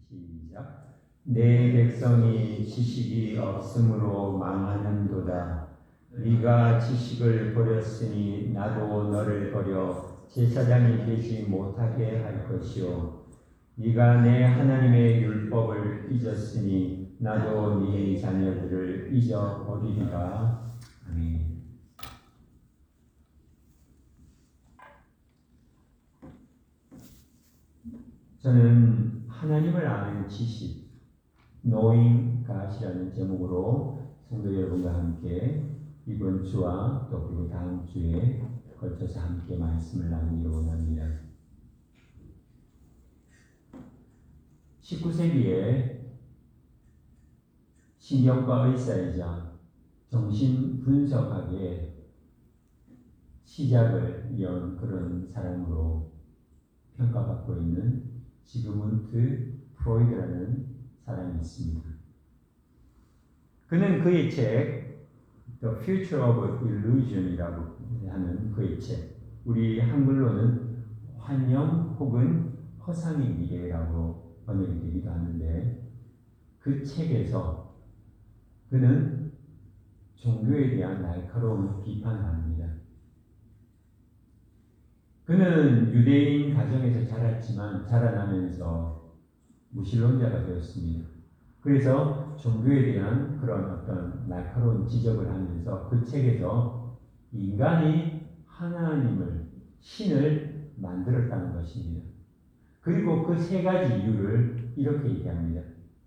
시작. 내 백성이 지식이 없으므로 망하는도다. 네가 지식을 버렸으니 나도 너를 버려 제사장이 되지 못하게 할 것이요. 네가 내 하나님의 율법을 잊었으니 나도 네 자녀들을 잊어버리리라. 아멘. 저는 하나님을 아는 지식, Knowing God이라는 제목으로 성도 여러분과 함께 이번 주와 또 그리고 다음 주에 걸쳐서 함께 말씀을 나누기를 원합니다. 19세기에 신경과 의사이자 정신분석학의 시작을 연 그런 사람으로 평가받고 있는 지그문트 프로이드라는 사람이 있습니다. 그는 그의 책 The Future of Illusion이라고 하는 그의 책, 우리 한글로는 환영 혹은 허상의 미래라고 번역이 되기도 하는데, 그 책에서 그는 종교에 대한 날카로운 비판을 합니다. 그는 유대인 가정에서 자랐지만 자라나면서 무신론자가 되었습니다. 그래서 종교에 대한 그런 어떤 날카로운 지적을 하면서 그 책에서 인간이 하나님을, 신을 만들었다는 것입니다. 그리고 그 세 가지 이유를 이렇게 얘기합니다.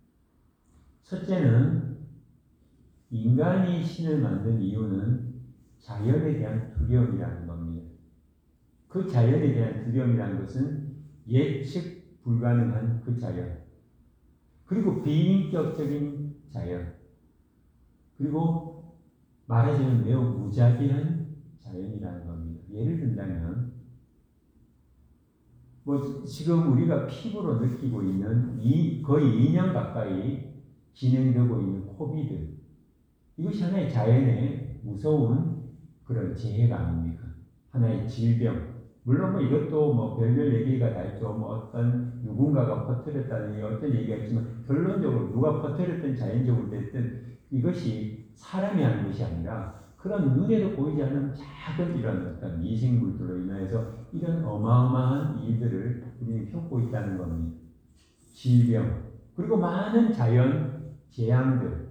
첫째는 인간이 신을 만든 이유는 자연에 대한 두려움이라는 겁니다. 그 자연에 대한 두려움이라는 것은 예측 불가능한 그 자연, 그리고 비인격적인 자연, 그리고 말하자면 매우 무자비한 자연이라는 겁니다. 예를 든다면 지금 우리가 피부로 느끼고 있는 거의 2년 가까이 진행되고 있는 코비드, 이것이 하나의 자연의 무서운 그런 재해가 아닙니까? 하나의 질병. 물론 이것도 별별 얘기가 다 있죠. 어떤 누군가가 퍼뜨렸다는 어떤 얘기가 있지만, 결론적으로 누가 퍼뜨렸든 자연적으로 됐든 이것이 사람이 하는 것이 아니라 그런 눈에도 보이지 않는 작은 이런 어떤 미생물들로 인해서 이런 어마어마한 일들을 우리는 겪고 있다는 겁니다. 질병, 그리고 많은 자연 재앙들,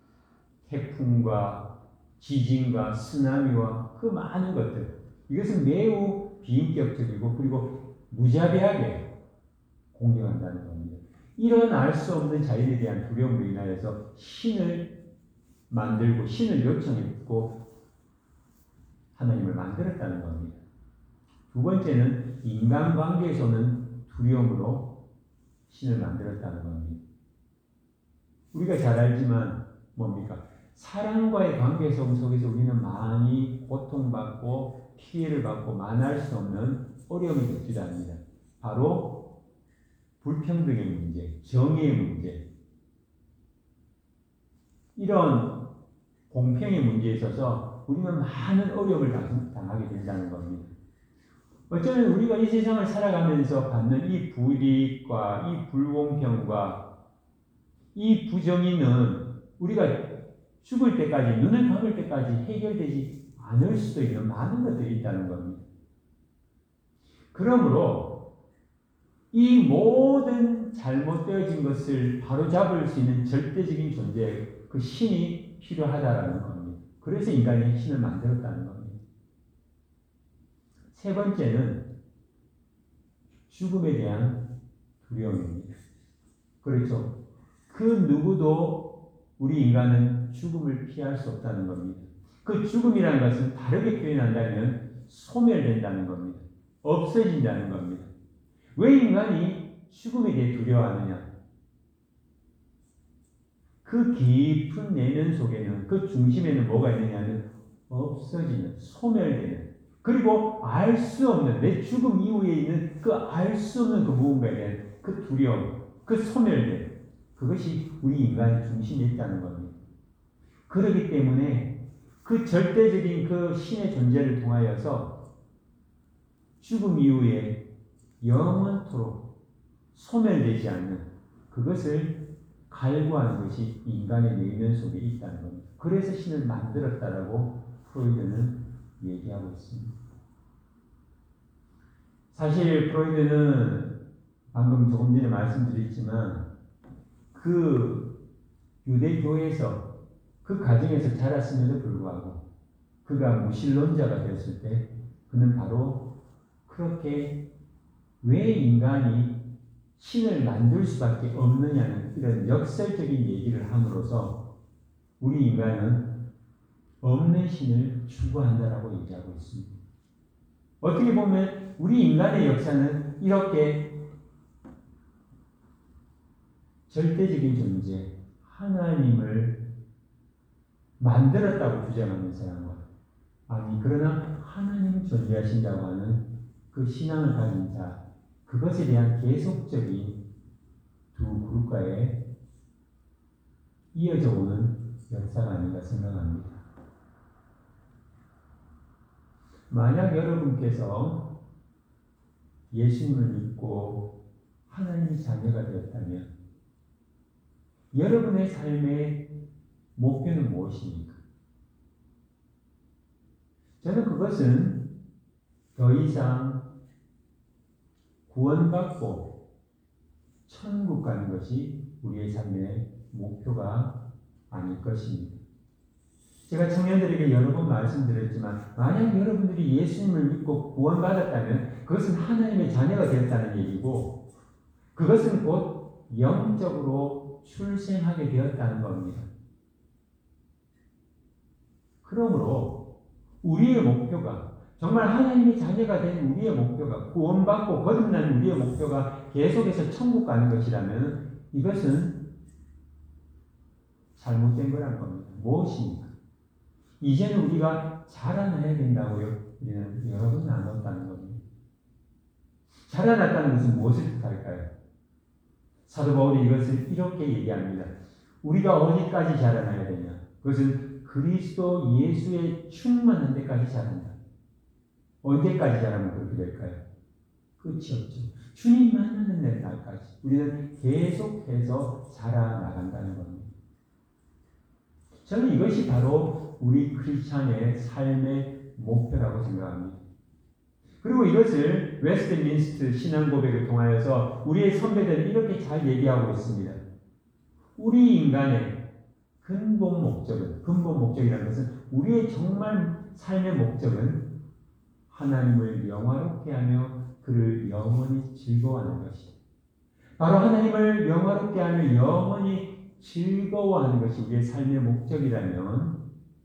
태풍과 지진과 쓰나미와 그 많은 것들, 이것은 매우 비인격적이고 그리고 무자비하게 공격한다는 겁니다. 이런 알 수 없는 자연에 대한 두려움으로 인하여서 신을 만들고 신을 요청했고 하나님을 만들었다는 겁니다. 두 번째는 인간관계에서는 두려움으로 신을 만들었다는 겁니다. 우리가 잘 알지만 뭡니까? 사람과의 관계 속에서 우리는 많이 고통받고 피해를 받고 만회할 수 없는 어려움이 되기도 합니다. 바로 불평등의 문제, 정의의 문제, 이런 공평의 문제에 있어서 우리는 많은 어려움을 당하게 된다는 겁니다. 어쩌면 우리가 이 세상을 살아가면서 받는 이 불이익과 이 불공평과 이 부정의는 우리가 죽을 때까지, 눈을 감을 때까지 해결되지 않을 수도 있는 많은 것들이 있다는 겁니다. 그러므로 이 모든 잘못되어진 것을 바로잡을 수 있는 절대적인 존재, 그 신이 필요하다라는 겁니다. 그래서 인간이 신을 만들었다는 겁니다. 세 번째는 죽음에 대한 두려움입니다. 그렇죠. 그 누구도 우리 인간은 죽음을 피할 수 없다는 겁니다. 그 죽음이라는 것은 다르게 표현한다면 소멸된다는 겁니다. 없어진다는 겁니다. 왜 인간이 죽음에 대해 두려워하느냐? 그 깊은 내면 속에는, 그 중심에는 뭐가 있느냐는 없어지는, 소멸되는, 그리고 알 수 없는, 내 죽음 이후에 있는 그 알 수 없는 그 무언가에 대한 그 두려움, 그 소멸됨, 그것이 우리 인간의 중심에 있다는 겁니다. 그렇기 때문에 그 절대적인 그 신의 존재를 통하여서 죽음 이후에 영원토록 소멸되지 않는 그것을 갈구하는 것이 인간의 내면 속에 있다는 겁니다. 그래서 신을 만들었다라고 프로이드는 얘기하고 있습니다. 사실 프로이드는 방금 조금 전에 말씀드렸지만 그 유대교에서 그 가정에서 자랐음에도 불구하고 그가 무신론자가 되었을 때 그는 바로 그렇게 왜 인간이 신을 만들 수밖에 없느냐는 이런 역설적인 얘기를 함으로써 우리 인간은 없는 신을 추구한다라고 얘기하고 있습니다. 어떻게 보면 우리 인간의 역사는 이렇게 절대적인 존재, 하나님을 만들었다고 주장하는 사람과 아니 그러나 하나님은 존재하신다고 하는 그 신앙을 가진 자, 그것에 대한 계속적인 두 그룹과의 이어져 오는 역사가 아닌가 생각합니다. 만약 여러분께서 예수님을 믿고 하나님의 자녀가 되었다면 여러분의 삶의 목표는 무엇입니까? 저는 그것은 더 이상 구원받고 천국 가는 것이 우리의 삶의 목표가 아닐 것입니다. 제가 청년들에게 여러 번 말씀드렸지만 만약 여러분들이 예수님을 믿고 구원받았다면 그것은 하나님의 자녀가 되었다는 얘기고 그것은 곧 영적으로 출생하게 되었다는 겁니다. 그러므로 우리의 목표가 정말 하나님의 자녀가 된 우리의 목표가 구원받고 거듭난 우리의 목표가 계속해서 천국 가는 것이라면 이것은 잘못된 거라는 겁니다. 무엇입니까? 이제는 우리가 자라나야 된다고요? 우리는 여러 번 나눴다는 겁니다. 자라났다는 것은 무엇을 뜻할까요? 사도 바울이 이것을 이렇게 얘기합니다. 우리가 어디까지 자라나야 되냐? 그것은 그리스도 예수의 충만한 데까지 자란다. 언제까지 자라면 그렇게 될까요? 끝이 없죠. 주님 만나는 날까지 우리는 계속해서 자라나간다는 겁니다. 저는 이것이 바로 우리 크리스찬의 삶의 목표라고 생각합니다. 그리고 이것을 웨스트민스트 신앙고백을 통하여서 우리의 선배들은 이렇게 잘 얘기하고 있습니다. 우리 인간의 근본 목적이라는 것은 우리의 정말 삶의 목적은 하나님을 영화롭게 하며 그를 영원히 즐거워하는 것이다. 바로 하나님을 영화롭게 하며 영원히 즐거워하는 것이 우리의 삶의 목적이라면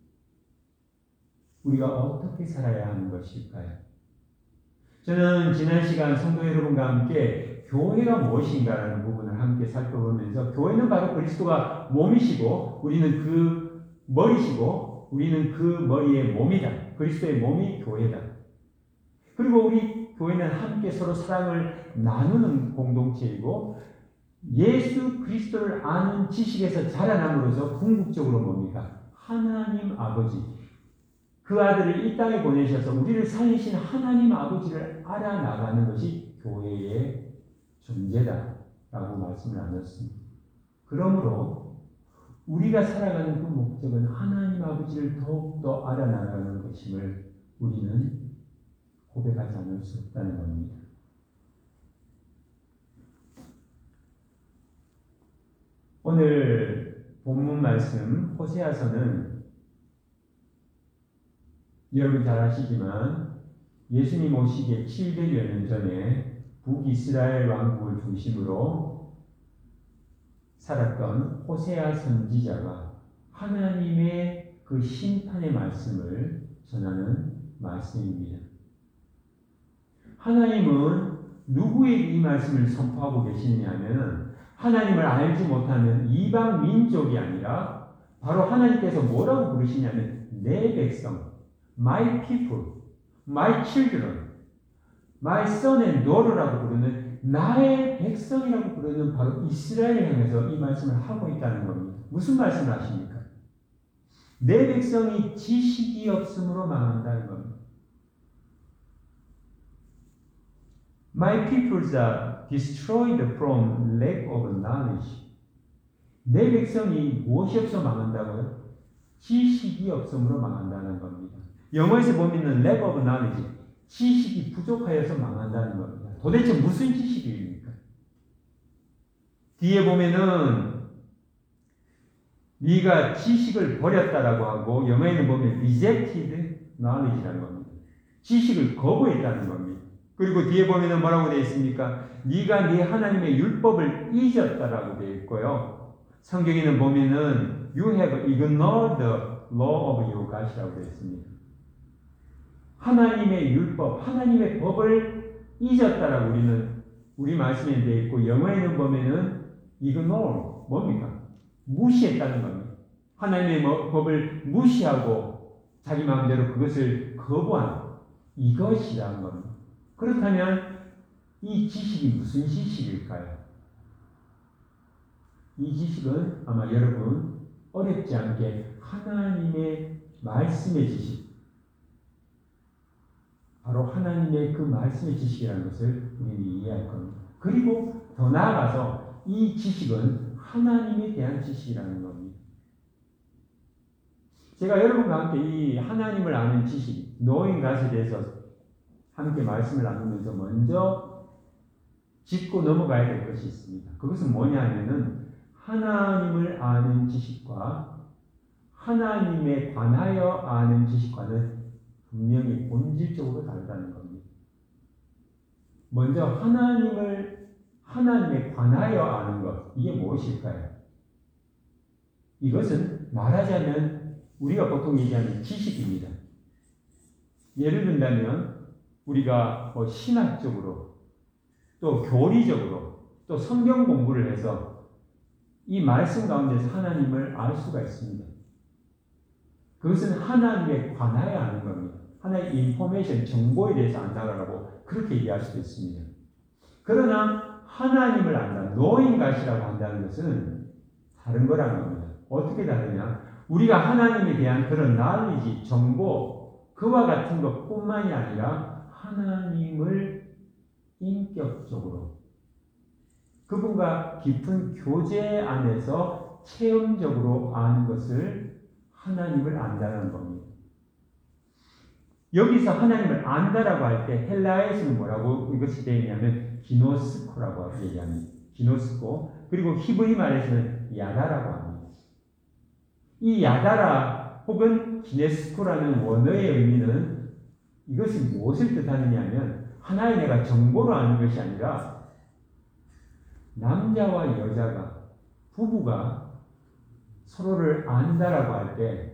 우리가 어떻게 살아야 하는 것일까요? 저는 지난 시간 성도 여러분과 함께 교회가 무엇인가라는 부분을 함께 살펴보면서 교회는 바로 그리스도가 몸이시고 우리는 그 머리시고 우리는 그 머리의 몸이다. 그리스도의 몸이 교회다. 그리고 우리 교회는 함께 서로 사랑을 나누는 공동체이고 예수 그리스도를 아는 지식에서 자라남으로써 궁극적으로 뭡니까? 하나님 아버지 그 아들을 이 땅에 보내셔서 우리를 살리신 하나님 아버지를 알아나가는 것이 교회의 존재다라고 말씀을 나눴습니다. 그러므로 우리가 살아가는 그 목적은 하나님 아버지를 더욱더 알아나가는 것임을 우리는 고백하지 않을 수 없다는 겁니다. 오늘 본문 말씀 호세아서는 여러분 잘 아시지만 예수님 오시기에 700여 년 전에 북이스라엘 왕국을 중심으로 살았던 호세아 선지자가 하나님의 그 심판의 말씀을 전하는 말씀입니다. 하나님은 누구에게 이 말씀을 선포하고 계시느냐면 하나님을 알지 못하는 이방 민족이 아니라 바로 하나님께서 뭐라고 부르시냐면 내 백성, my people, my children, my son and daughter라고 부르는 나의 백성이라고 부르는 바로 이스라엘을 향해서 이 말씀을 하고 있다는 겁니다. 무슨 말씀을 하십니까? 내 백성이 지식이 없음으로 망한다는 겁니다. My peoples are destroyed from lack of knowledge. 내 백성이 무엇이 없어 망한다고요? 지식이 없음으로 망한다는 겁니다. 영어에서 보면 lack of knowledge, 지식이 부족하여서 망한다는 겁니다. 도대체 무슨 지식입니까? 뒤에 보면은 네가 지식을 버렸다라고 하고 영어에는 보면 rejected knowledge라는 겁니다. 지식을 거부했다는 겁니다. 그리고 뒤에 보면은 뭐라고 되어 있습니까? 네가 네 하나님의 율법을 잊었다라고 되어 있고요. 성경에는 보면은 you have ignored the law of your God이라고 되어 있습니다. 하나님의 율법, 하나님의 법을 잊었다라고 우리 말씀에 되어 있고 영어에는 보면은 ignore 뭡니까? 무시했다는 겁니다. 하나님의 법을 무시하고 자기 마음대로 그것을 거부한 이것이라는 겁니다. 그렇다면 이 지식이 무슨 지식일까요? 이 지식은 아마 여러분 어렵지 않게 하나님의 말씀의 지식, 바로 하나님의 그 말씀의 지식이라는 것을 우리는 이해할 겁니다. 그리고 더 나아가서 이 지식은 하나님에 대한 지식이라는 겁니다. 제가 여러분과 함께 이 하나님을 아는 지식, knowing God에 대해서 함께 말씀을 나누면서 먼저 짚고 넘어가야 될 것이 있습니다. 그것은 뭐냐면은 하나님을 아는 지식과 하나님에 관하여 아는 지식과는 분명히 본질적으로 다르다는 겁니다. 먼저 하나님에 관하여 아는 것, 이게 무엇일까요? 이것은 말하자면 우리가 보통 얘기하는 지식입니다. 예를 든다면 우리가 신학적으로 또 교리적으로 또 성경 공부를 해서 이 말씀 가운데서 하나님을 알 수가 있습니다. 그것은 하나님에 관하여 아는 겁니다. 하나의 인포메이션, 정보에 대해서 안다라고 그렇게 얘기할 수도 있습니다. 그러나 하나님을 안다, knowing God이라고 한다는 것은 다른 거라는 겁니다. 어떻게 다르냐? 우리가 하나님에 대한 그런 knowledge, 정보, 그와 같은 것뿐만이 아니라 하나님을 인격적으로 그분과 깊은 교제 안에서 체험적으로 아는 것을 하나님을 안다는 겁니다. 여기서 하나님을 안다라고 할 때 헬라어에서는 뭐라고 이것이 되어 있냐면 기노스코라고 얘기합니다. 기노스코. 그리고 히브리 말에서는 야다라고 합니다. 이 야다라 혹은 기네스코라는 원어의 의미는 이것이 무엇을 뜻하느냐 하면 하나의 내가 정보로 아는 것이 아니라 남자와 여자가 부부가 서로를 안다라고 할 때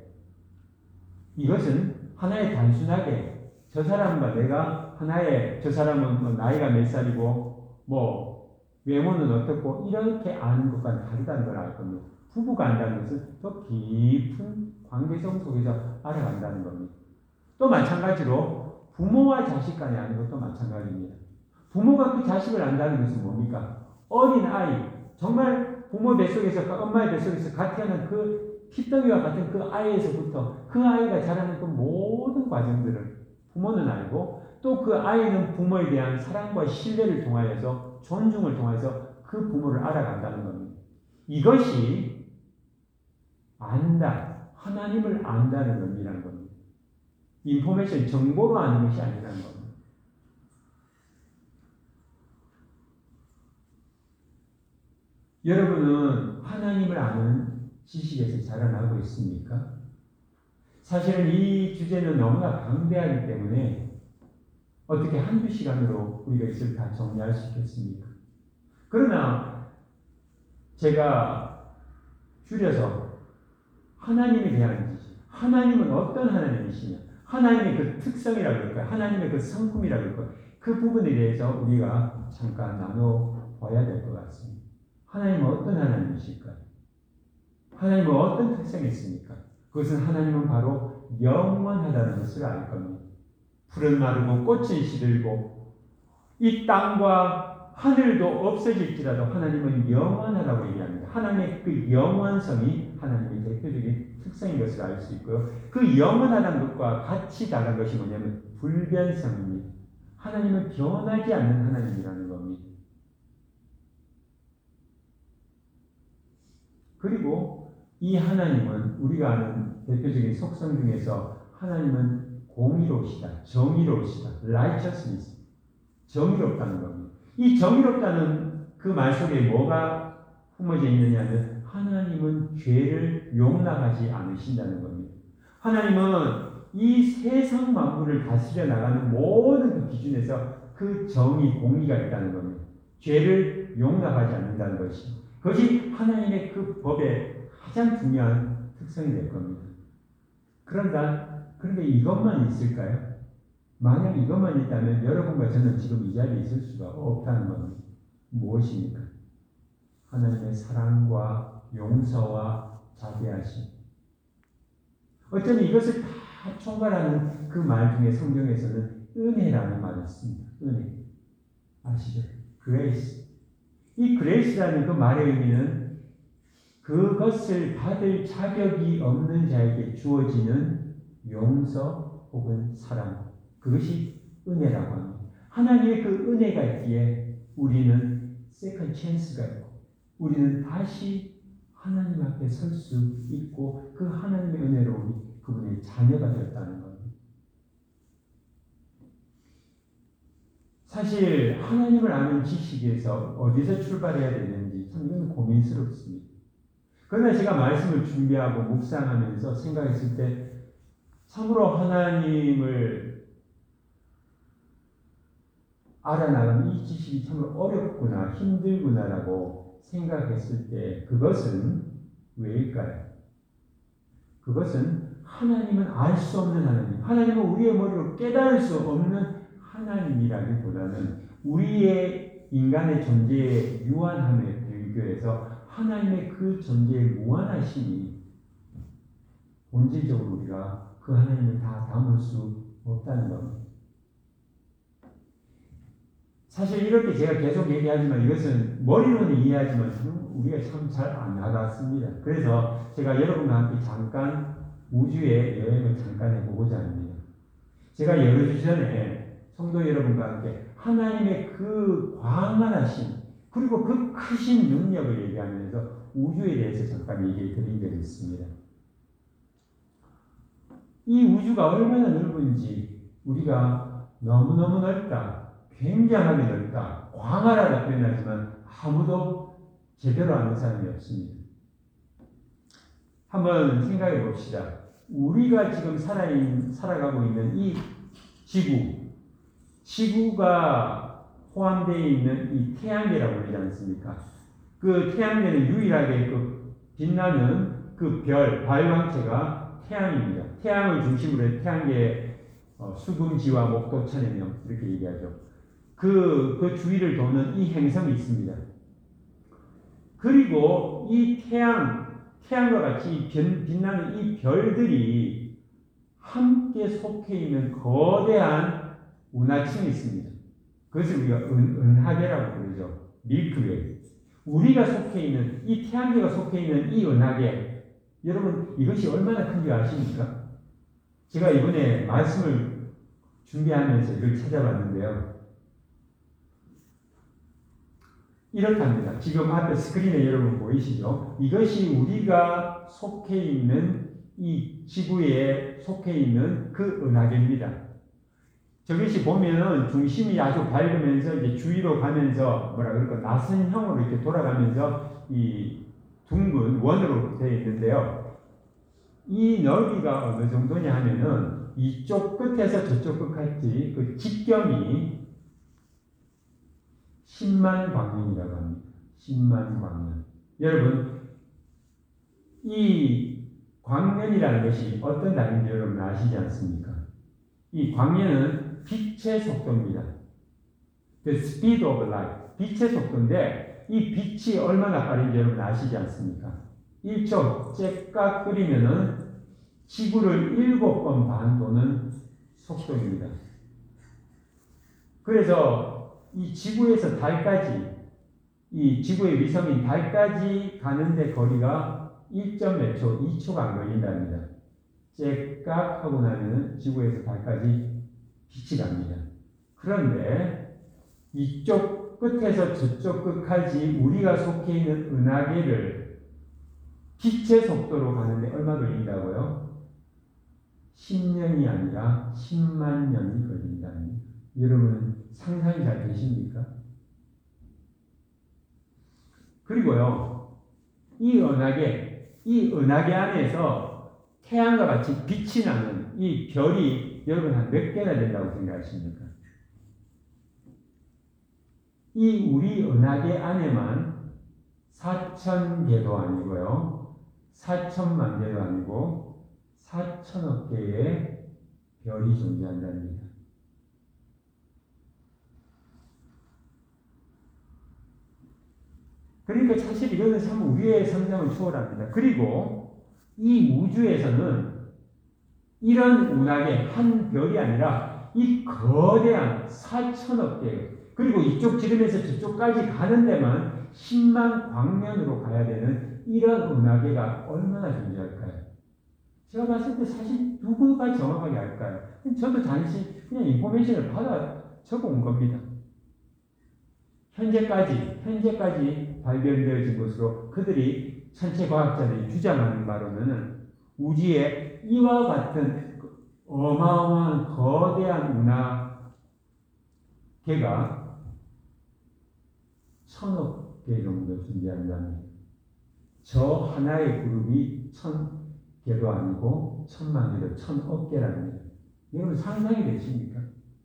이것은 하나의 단순하게 저 사람과 내가 하나의 저 사람은 나이가 몇 살이고 외모는 어떻고 이렇게 아는 것과는 다르다는 걸 알 겁니다. 부부가 안다는 것은 더 깊은 관계성 속에서 알아간다는 겁니다. 또 마찬가지로 부모와 자식 간에 아는 것도 마찬가지입니다. 부모가 그 자식을 안다는 것은 뭡니까? 어린 아이, 정말 부모 뱃속에서 엄마의 뱃속에서 같이 하는 그 피덩이와 같은 그 아이에서부터 그 아이가 자라는 그 모든 과정들을 부모는 알고 또 그 아이는 부모에 대한 사랑과 신뢰를 통하여서 존중을 통해서 그 부모를 알아간다는 겁니다. 이것이 안다, 하나님을 안다는 의미라는 겁니다. 인포메이션, 정보로 아는 것이 아니라는 겁니다. 여러분은 하나님을 아는 지식에서 자라나고 있습니까? 사실은 이 주제는 너무나 방대하기 때문에 어떻게 한두 시간으로 우리가 이것을 다 정리할 수 있겠습니까? 그러나 제가 줄여서 하나님에 대한 지식, 하나님은 어떤 하나님이시냐, 하나님의 그 특성이라고 할까요? 하나님의 그 성품이라고 할까요? 그 부분에 대해서 우리가 잠깐 나눠봐야 될 것 같습니다. 하나님은 어떤 하나님이실까요? 하나님은 어떤 특성이 있습니까? 그것은 하나님은 바로 영원하다는 것을 알 겁니다. 풀은 마르고 꽃은 시들고 이 땅과 하늘도 없어질지라도 하나님은 영원하다고 얘기합니다. 하나님의 그 영원성이 하나님의 대표적인 특성인 것을 알 수 있고요. 그 영원하다는 것과 같이 다른 것이 뭐냐면 불변성입니다. 하나님은 변하지 않는 하나님이라는 겁니다. 그리고 이 하나님은 우리가 아는 대표적인 속성 중에서 하나님은 공의로우시다, 정의로우시다, righteousness, 정의롭다는 겁니다. 이 정의롭다는 그 말 속에 뭐가 품어져 있느냐면 하나님은 죄를 용납하지 않으신다는 겁니다. 하나님은 이 세상 만물을 다스려 나가는 모든 그 기준에서 그 정의, 공의가 있다는 겁니다. 죄를 용납하지 않는다는 것이. 그것이 하나님의 그 법의 가장 중요한 특성이 될 겁니다. 그런데 이것만 있을까요? 만약 이것만 있다면 여러분과 저는 지금 이 자리에 있을 수가 없다는 겁니다. 무엇입니까? 하나님의 사랑과 용서와 자비하심. 어쩌면 이것을 다 총괄하는 그 말 중에 성경에서는 은혜라는 말을 씁니다. 은혜. 아시죠? grace. 이 grace라는 그 말의 의미는 그것을 받을 자격이 없는 자에게 주어지는 용서 혹은 사랑. 그것이 은혜라고 합니다. 하나님의 그 은혜가 있기에 우리는 second chance가 있고 우리는 다시 하나님 앞에 설 수 있고 그 하나님의 은혜로 우리 그분의 자녀가 되었다는 겁니다. 사실 하나님을 아는 지식에서 어디서 출발해야 되는지 참 이건 고민스럽습니다. 그러나 제가 말씀을 준비하고 묵상하면서 생각했을 때 참으로 하나님을 알아나가는 이 지식이 참으로 어렵구나, 힘들구나라고 생각했을 때 그것은 왜일까요? 그것은 하나님은 알 수 없는 하나님, 하나님은 우리의 머리로 깨달을 수 없는 하나님이라기보다는 우리의 인간의 존재의 유한함에 비교해서 하나님의 그 존재의 무한하심이 본질적으로 우리가 그 하나님을 다 담을 수 없다는 겁니다. 사실 이렇게 제가 계속 얘기하지만 이것은 머리로는 이해하지만 우리가 참 잘 안 와닿습니다. 그래서 제가 여러분과 함께 잠깐 우주의 여행을 잠깐 해보고자 합니다. 제가 여러 주 전에 성도 여러분과 함께 하나님의 그 광활하심 그리고 그 크신 능력을 얘기하면서 우주에 대해서 잠깐 얘기해 드린 적이 있습니다. 이 우주가 얼마나 넓은지 우리가 너무너무 넓다, 굉장하게 넓다, 광활하다 표현하지만 아무도 제대로 아는 사람이 없습니다. 한번 생각해 봅시다. 우리가 지금 살아가고 있는 이 지구가 포함되어 있는 이 태양계라고 그러지 않습니까? 그 태양계는 유일하게 그 빛나는 그 별, 발광체가 태양입니다. 태양을 중심으로 해 태양계의 수금지와 목도 천해명 이렇게 얘기하죠. 그 주위를 도는 이 행성이 있습니다. 그리고 이 태양과 같이 빛나는 이 별들이 함께 속해 있는 거대한 운하층이 있습니다. 그것을 우리가 은하계라고 부르죠. 밀크웨이. 우리가 속해 있는 이 태양계가 속해 있는 이 은하계, 여러분 이것이 얼마나 큰지 아십니까? 제가 이번에 말씀을 준비하면서 이걸 찾아봤는데요. 이렇답니다. 지금 앞에 스크린에 여러분 보이시죠? 이것이 우리가 속해 있는 이 지구에 속해 있는 그 은하계입니다. 저것이 보면은 중심이 아주 밝으면서 이제 주위로 가면서 뭐라 그럴까 나선형으로 이렇게 돌아가면서 이 둥근 원으로 되어 있는데요. 이 넓이가 어느 정도냐 하면은 이쪽 끝에서 저쪽 끝까지 그 직경이 10만 광년이라고 합니다. 10만 광년. 여러분, 이 광년이라는 것이 어떤 단위인지 여러분 아시지 않습니까? 이 광년은 빛의 속도입니다. The speed of light. 빛의 속도인데 이 빛이 얼마나 빠른지 여러분 아시지 않습니까? 1초 째깍 끓이면은 지구를 7번 반 도는 속도입니다. 그래서 이 지구에서 달까지, 이 지구의 위성인 달까지 가는데 거리가 1몇 초, 2초가 안 걸린답니다. 째깍 하고 나면 지구에서 달까지 빛이 납니다. 그런데 이쪽 끝에서 저쪽 끝까지 우리가 속해 있는 은하계를 빛의 속도로 가는데 얼마 걸린다고요? 10년이 아니라 10만 년이 걸린다니. 여러분 상상이 잘 되십니까? 그리고요, 이 은하계 안에서 태양과 같이 빛이 나는 이 별이 여러분 한 몇 개나 된다고 생각하십니까? 이 우리 은하계 안에만 4,000개도 아니고요, 4천만 개도 아니고 4천억 개의 별이 존재한답니다. 그러니까 사실 이거는 참 우리의 상상을 초월합니다. 그리고 이 우주에서는 이런 은하계 한 별이 아니라 이 거대한 4천억 개, 그리고 이쪽 지름에서 저쪽까지 가는 데만 10만 광년으로 가야 되는 이런 은하계가 얼마나 존재할까요? 제가 봤을 때 사실 누구가 정확하게 알까요? 저도 단지 그냥 인포메이션을 받아 적어온 겁니다. 현재까지 발견되어진 것으로 그들이 천체 과학자들이 주장하는 바로는 우주에 이와 같은 어마어마한 거대한 은하계가 1,000억 개 정도 존재한다는, 저 하나의 그룹이 1,000개도 아니고 1,000만 개도 1,000억 개라는 거예요. 여러분 상상이 되십니까?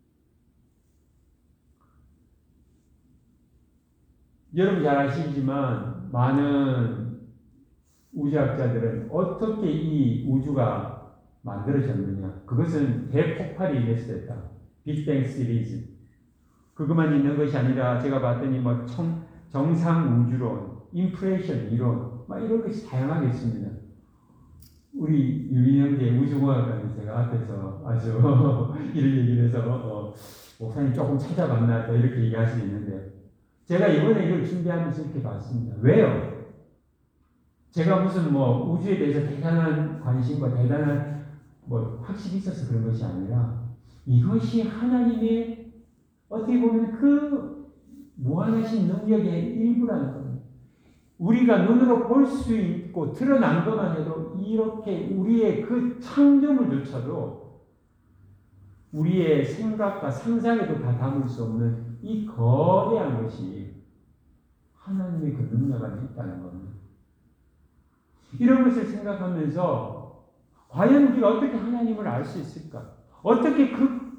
여러분 잘 아시지만 많은 우주학자들은 어떻게 이 우주가 만들어졌느냐, 그것은 대폭발이 인해서 됐다. 빅뱅 시리즈. 그것만 있는 것이 아니라 제가 봤더니 뭐 정상 우주론, 인플레이션 이론, 막 이런 것이 다양하게 있습니다. 우리 유인영재 우주공학과는 제가 앞에서 아주 이런 얘기를 해서 목사님 조금 찾아봤나 또 이렇게 얘기할 수 있는데요. 제가 이번에 이걸 준비하면서 이렇게 봤습니다. 왜요? 제가 무슨 우주에 대해서 대단한 관심과 대단한 확신이 있어서 그런 것이 아니라 이것이 하나님의 어떻게 보면 그 무한하신 능력의 일부라는 겁니다. 우리가 눈으로 볼 수 있고 드러난 것만 해도 이렇게 우리의 그 창조물조차도 우리의 생각과 상상에도 다 담을 수 없는 이 거대한 것이 하나님의 그 능력 안에 있다는 겁니다. 이런 것을 생각하면서 과연 우리가 어떻게 하나님을 알 수 있을까? 어떻게 그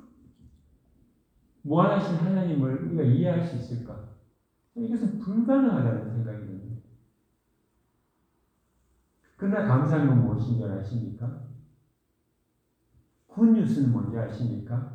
무한하신 하나님을 우리가 이해할 수 있을까? 이것은 불가능하다는 생각이 듭니다. 그러나 감사한 건 무엇인 줄 아십니까? 굿뉴스는 뭔지 아십니까?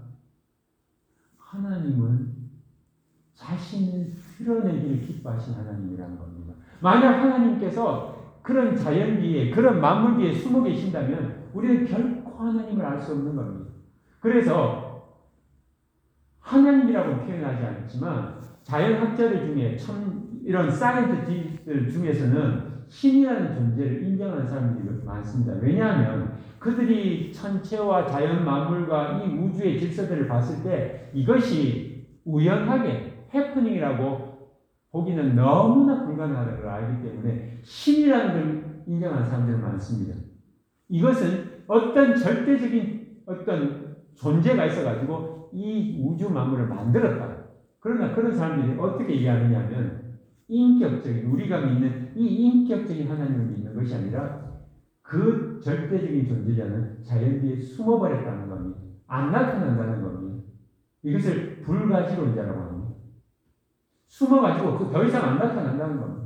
하나님은 자신을 드러내기를 기뻐하신 하나님이라는 겁니다. 만약 하나님께서 그런 자연기에, 그런 만물기에 숨어 계신다면 우리는 결코 하나님을 알 수 없는 겁니다. 그래서 하나님이라고 표현하지 않지만 자연학자들 중에 이런 사이언티스트들 중에서는 신이라는 존재를 인정하는 사람들이 많습니다. 왜냐하면 그들이 천체와 자연 만물과 이 우주의 질서들을 봤을 때 이것이 우연하게 해프닝이라고 보기는 너무나 불가능하다는 걸 알기 때문에 신이라는 걸 인정하는 사람들이 많습니다. 이것은 어떤 절대적인 어떤 존재가 있어가지고 이 우주 만물을 만들었다. 그러나 그런 사람들이 어떻게 얘기하느냐 하면 인격적인, 우리가 믿는 이 인격적인 하나님을 믿는 것이 아니라 그 절대적인 존재자는 자연 뒤에 숨어버렸다는 겁니다. 안 나타난다는 겁니다. 이것을 불가지론자라고 합니다. 숨어가지고 더 이상 안 나타난다는 겁니다.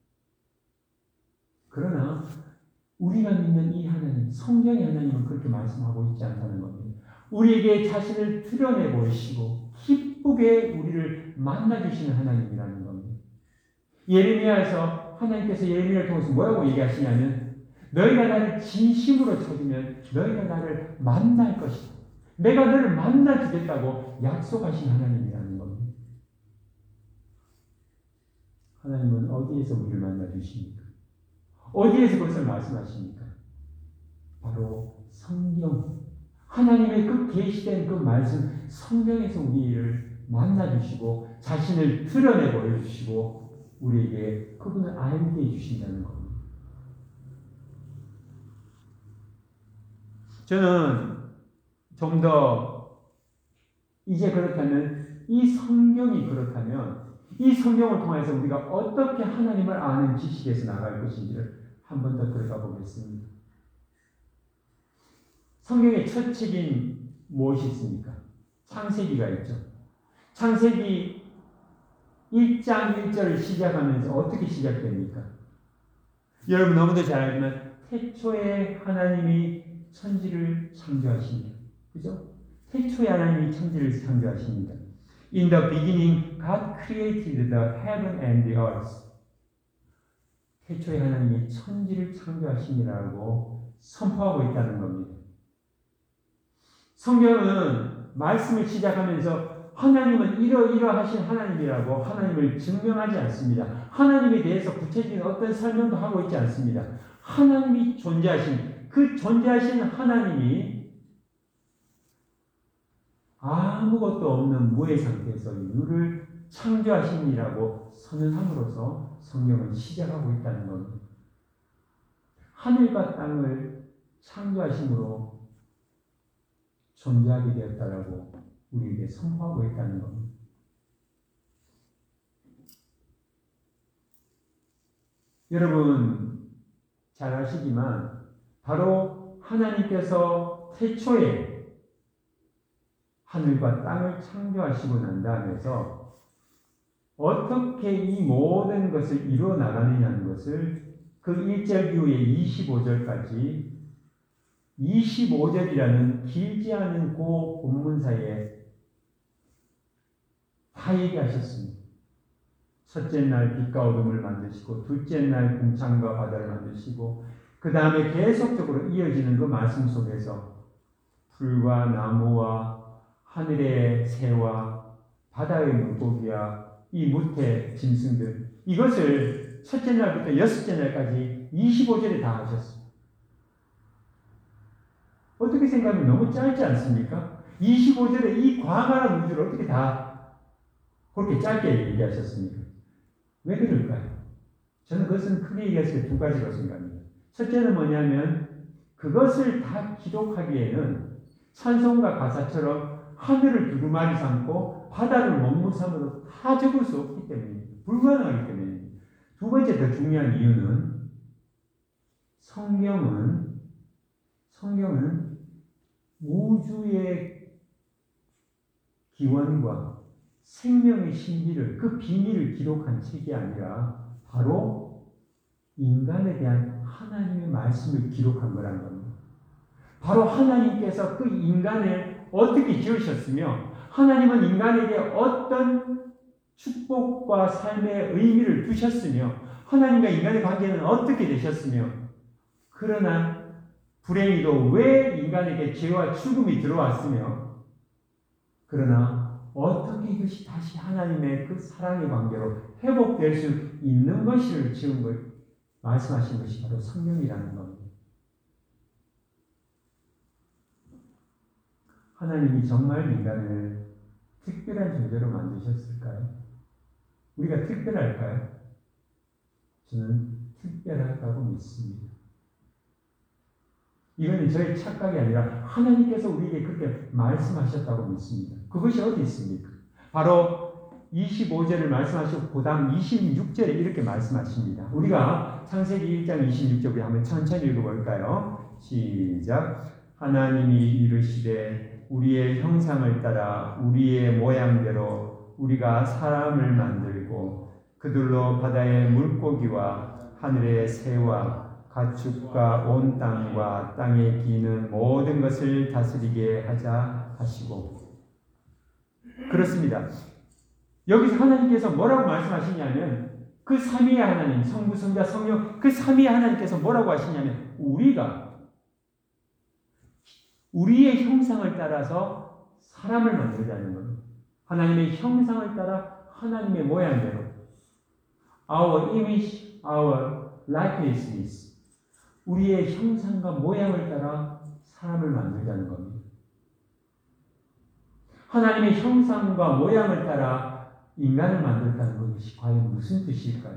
그러나 우리가 믿는 이 하나님, 성경의 하나님은 그렇게 말씀하고 있지 않다는 겁니다. 우리에게 자신을 드러내 보이시고 기쁘게 우리를 만나주시는 하나님이라는 겁니다. 예레미야에서 하나님께서 예레미야를 통해서 뭐라고 얘기하시냐면 너희가 나를 진심으로 찾으면 너희가 나를 만날 것이다. 내가 너를 만나주겠다고 약속하신 하나님이라는 겁니다. 하나님은 어디에서 우리를 만나주십니까? 어디에서 그것을 말씀하십니까? 바로 성경, 하나님의 그 계시된 그 말씀, 성경에서 우리를 만나주시고 자신을 드러내 보여주시고 우리에게 그분을 알게 해주신다는 겁니다. 저는 좀 더 이제 그렇다면 이 성경이 그렇다면 이 성경을 통해서 우리가 어떻게 하나님을 아는 지식에서 나갈 것인지를 한 번 더 들어가 보겠습니다. 성경의 첫 책인 무엇이 있습니까? 창세기가 있죠. 창세기 1장 1절을 시작하면서 어떻게 시작됩니까? 여러분 너무도 잘 알지만 태초에 하나님이 천지를 창조하십니다. 그죠? 태초에 하나님이 천지를 창조하십니다. In the beginning, God created the heaven and the earth. 태초에 하나님이 천지를 창조하시니라고 선포하고 있다는 겁니다. 성경은 말씀을 시작하면서 하나님은 이러이러하신 하나님이라고 하나님을 증명하지 않습니다. 하나님에 대해서 구체적인 어떤 설명도 하고 있지 않습니다. 하나님이 존재하신 그 존재하신 하나님이 아무것도 없는 무의 상태에서 유를 창조하신이라고 선언함으로써 성경은 시작하고 있다는 겁니다. 하늘과 땅을 창조하심으로 존재하게 되었다라고 우리에게 선포하고 있다는 겁니다. 여러분 잘 아시지만 바로 하나님께서 태초에 하늘과 땅을 창조하시고 난 다음에서 어떻게 이 모든 것을 이루어 나가느냐는 것을 그 1절 이후에 25절까지 25절이라는 길지 않은 그 본문사에 다 얘기하셨습니다. 첫째 날 빛과 어둠을 만드시고 둘째 날 궁창과 바다를 만드시고 그 다음에 계속적으로 이어지는 그 말씀 속에서 풀과 나무와 하늘의 새와 바다의 물고기와 이 무태 짐승들 이것을 첫째 날부터 여섯째 날까지 25절에 다 하셨습니다. 어떻게 생각하면 너무 짧지 않습니까? 25절에 이 광활한 우주를 어떻게 다 그렇게 짧게 얘기하셨습니까? 왜 그럴까요? 저는 그것은 크게 얘기했을 때 두 가지로 생각합니다. 첫째는 뭐냐면 그것을 다 기록하기에는 찬송가 가사처럼 하늘을 두루마리 삼고 바다를 먹물삼으로 다 적을 수 없기 때문입니다. 불가능하기 때문입니다. 두 번째 더 중요한 이유는 성경은 우주의 기원과 생명의 신비를 그 비밀을 기록한 책이 아니라 바로 인간에 대한 하나님의 말씀을 기록한 거란 겁니다. 바로 하나님께서 그 인간을 어떻게 지으셨으며 하나님은 인간에게 어떤 축복과 삶의 의미를 두셨으며 하나님과 인간의 관계는 어떻게 되셨으며 그러나 불행히도 왜 인간에게 죄와 죽음이 들어왔으며 그러나 어떻게 이것이 다시 하나님의 그 사랑의 관계로 회복될 수 있는 것을 지은 걸 말씀하신 것이 바로 성경이라는 겁니다. 하나님이 정말 인간을 특별한 존재로 만드셨을까요? 우리가 특별할까요? 저는 특별하다고 믿습니다. 이거는 저의 착각이 아니라 하나님께서 우리에게 그렇게 말씀하셨다고 믿습니다. 그것이 어디 있습니까? 바로 25절을 말씀하시고 그 다음 26절에 이렇게 말씀하십니다. 우리가 창세기 1장 26절 우리 한번 천천히 읽어볼까요? 시작. 하나님이 이르시되 우리의 형상을 따라 우리의 모양대로 우리가 사람을 만들고 그들로 바다의 물고기와 하늘의 새와 가축과 온 땅과 땅에 기는 모든 것을 다스리게 하자 하시고 그렇습니다. 여기서 하나님께서 뭐라고 말씀하시냐면 그 삼위의 하나님 성부 성자 성령 그 삼위의 하나님께서 뭐라고 하시냐면 우리가 우리의 형상을 따라서 사람을 만들자는 겁니다. 하나님의 형상을 따라 하나님의 모양대로 Our image, our likeness 우리의 형상과 모양을 따라 사람을 만들자는 겁니다. 하나님의 형상과 모양을 따라 인간을 만들었다는 것이 과연 무슨 뜻일까요?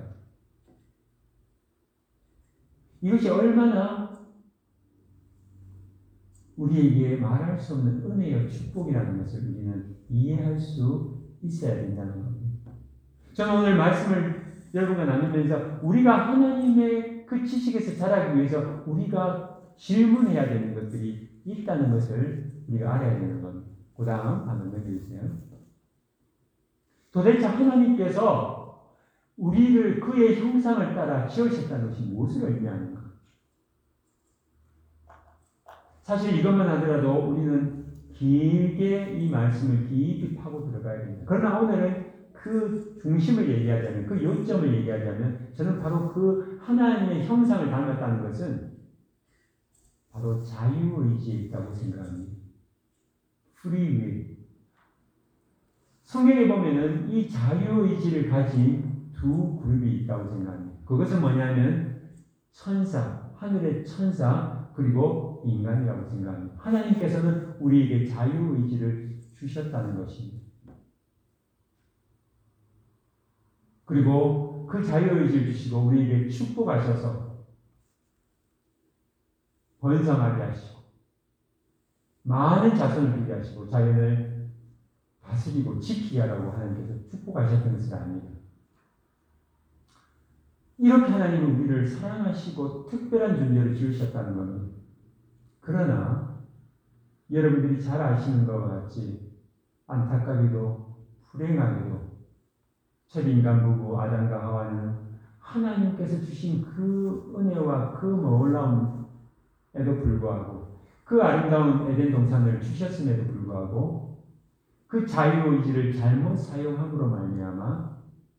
이것이 얼마나 우리에게 말할 수 없는 은혜와 축복이라는 것을 우리는 이해할 수 있어야 된다는 겁니다. 저는 오늘 말씀을 여러분과 나누면서 우리가 하나님의 그 지식에서 자라기 위해서 우리가 질문해야 되는 것들이 있다는 것을 우리가 알아야 되는 겁니다. 그 다음 한번 넘겨주세요. 도대체 하나님께서 우리를 그의 형상을 따라 지으셨다는 것이 무엇을 의미하는가? 사실 이것만 하더라도 우리는 길게 이 말씀을 깊이 파고 들어가야 됩니다. 그러나 오늘은 그 중심을 얘기하자면, 그 요점을 얘기하자면, 저는 바로 그 하나님의 형상을 닮았다는 것은 바로 자유의지에 있다고 생각합니다. 프리윌. 성경에 보면은 이 자유의지를 가진 두 그룹이 있다고 생각합니다. 그것은 뭐냐면 천사, 하늘의 천사, 그리고 인간이라고 생각합니다. 하나님께서는 우리에게 자유의지를 주셨다는 것입니다. 그리고 그 자유의지를 주시고 우리에게 축복하셔서 번성하게 하시고 많은 자손을 두게 하시고 자연을 다스리고 지키게 하라고 하나님께서 축복하셨던 것을 압니다. 이렇게 하나님은 우리를 사랑하시고 특별한 존재로 지으셨다는 겁니다. 그러나 여러분들이 잘 아시는 것과 같이 안타깝게도 불행하게도 첫 인간 부부 아담과 하와는 하나님께서 주신 그 은혜와 그 놀라움에도 불구하고 그 아름다운 에덴 동산을 주셨음에도 불구하고 그 자유의지를 잘못 사용함으로 말미암아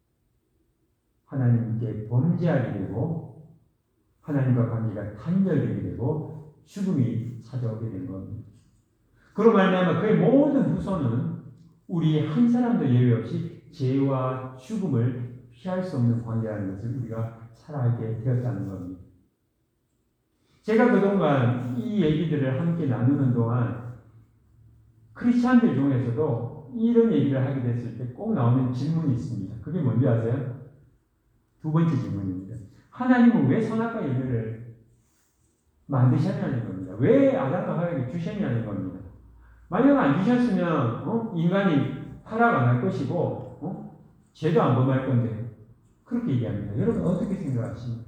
하나님께 범죄하게 되고 하나님과 관계가 단절되게 되고 죽음이 찾아오게 된 겁니다. 그로 말미암아 그의 모든 후손은 우리 한 사람도 예외 없이 죄와 죽음을 피할 수 없는 관계라는 것을 우리가 잘 알게 되었다는 겁니다. 제가 그동안 이 얘기들을 함께 나누는 동안 크리스찬들 중에서도 이런 얘기를 하게 됐을 때 꼭 나오는 질문이 있습니다. 그게 뭔지 아세요? 두 번째 질문입니다. 하나님은 왜 선악과 열매를 만드셨냐는 겁니다. 왜 아담과 하와에게 주셨냐는 겁니다. 만약 안 주셨으면 인간이 타락 안 할 것이고 죄도 안 범할 건데 그렇게 얘기합니다. 여러분 어떻게 생각하십니까?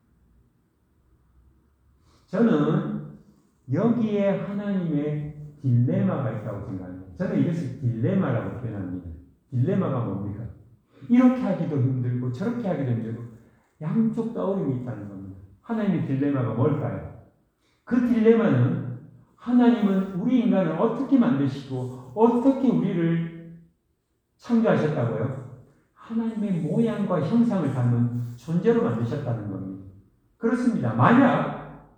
저는 여기에 하나님의 딜레마가 있다고 생각합니다. 저는 이것을 딜레마라고 표현합니다. 딜레마가 뭡니까? 이렇게 하기도 힘들고 저렇게 하기도 힘들고 양쪽 다 어려움이 있다는 겁니다. 하나님의 딜레마가 뭘까요? 그 딜레마는 하나님은 우리 인간을 어떻게 만드시고 어떻게 우리를 창조하셨다고요? 하나님의 모양과 형상을 닮은 존재로 만드셨다는 겁니다. 그렇습니다. 만약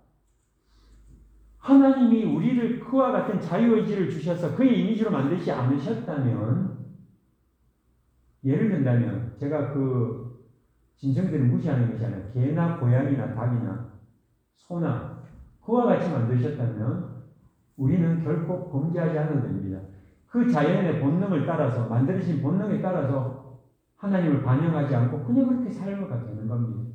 하나님이 우리를 그와 같은 자유의지를 주셔서 그의 이미지로 만드시지 않으셨다면, 예를 든다면 제가 그 진성들을 무시하는 것이 아니라 개나 고양이나 닭이나 소나 그와 같이 만드셨다면 우리는 결코 범죄하지 않아도 됩니다. 그 자연의 본능을 따라서 만들어진 본능에 따라서 하나님을 반영하지 않고 그냥 그렇게 살아가 되는 겁니다.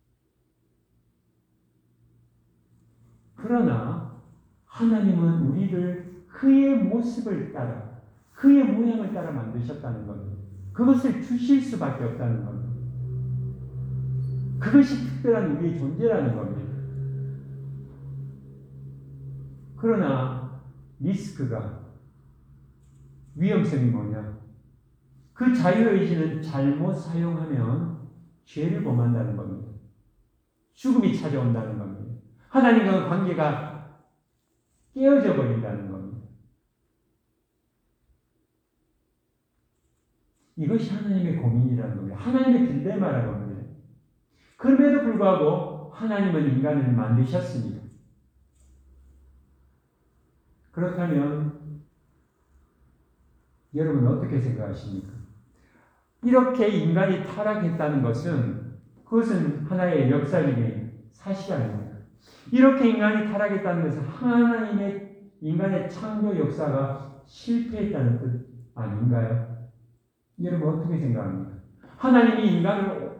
그러나 하나님은 우리를 그의 모습을 따라 그의 모양을 따라 만드셨다는 겁니다. 그것을 주실 수밖에 없다는 겁니다. 그것이 특별한 우리의 존재라는 겁니다. 그러나 리스크가, 위험성이 뭐냐? 그 자유의지는 잘못 사용하면 죄를 범한다는 겁니다. 죽음이 찾아온다는 겁니다. 하나님과의 관계가 깨어져 버린다는 겁니다. 이것이 하나님의 고민이라는 겁니다. 하나님의 딜레마라는 겁니다. 그럼에도 불구하고 하나님은 인간을 만드셨습니다. 그렇다면 여러분 어떻게 생각하십니까? 이렇게 인간이 타락했다는 것은 그것은 하나의 역사적인 사실이 아닙니다. 이렇게 인간이 타락했다는 것은 하나님의 인간의 창조 역사가 실패했다는 뜻 아닌가요? 여러분 어떻게 생각합니까? 하나님이 인간을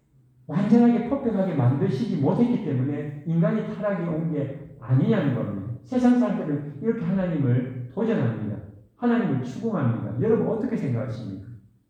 완전하게 퍼펙트하게 만드시지 못했기 때문에 인간이 타락이 온 게 아니냐는 겁니다. 세상 사람들은 이렇게 하나님을 도전합니다. 하나님을 추궁합니다. 여러분 어떻게 생각하십니까?